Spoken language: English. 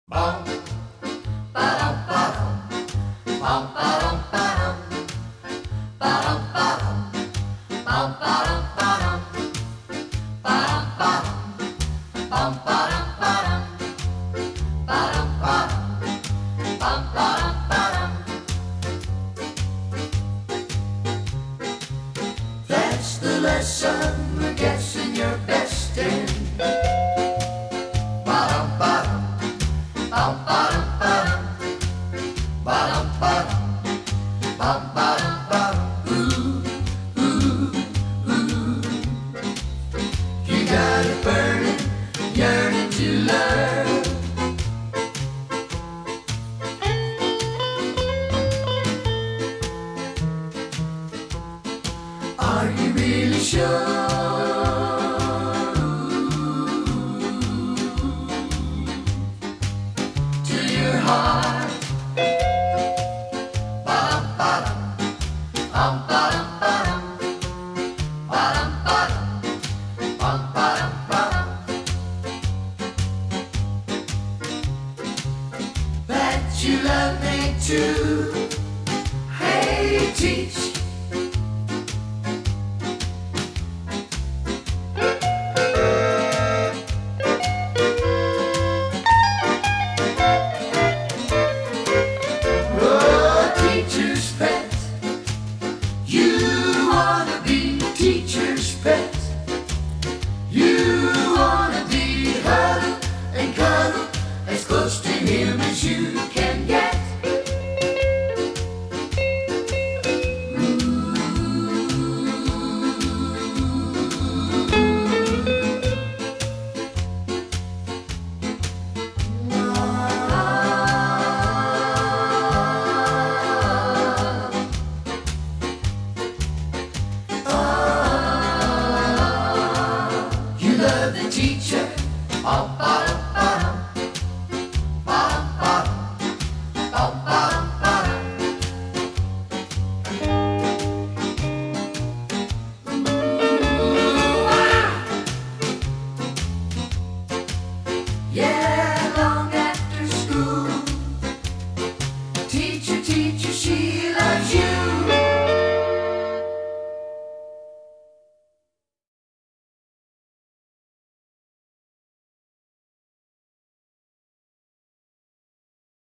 Bum, ba-dum, ba-dum, bum, ba-dum, ba-dum, ba-dum, ba-dum, bum, ba-dum, ba-dum, ba-dum, ba-dum, bum, ba-dum, ba-dum, ba-dum, ba-dum, bum, ba-dum, ba-dum. That's the lesson we're guessing your best in. Ba-dum, ba-dum, bum, ba-dum, ba-dum, ba-dum, ba-dum, bum, ba-dum, ba-dum. Ooh, ooh, ooh. You got a burning, yearning to learn. Are you really sure? To your heart. Ba-dum, ba-dum, bum, ba-dum, ba-dum, ba-dum, ba-dum, bum, ba-dum, ba-dum. That you love me too. Hey, teach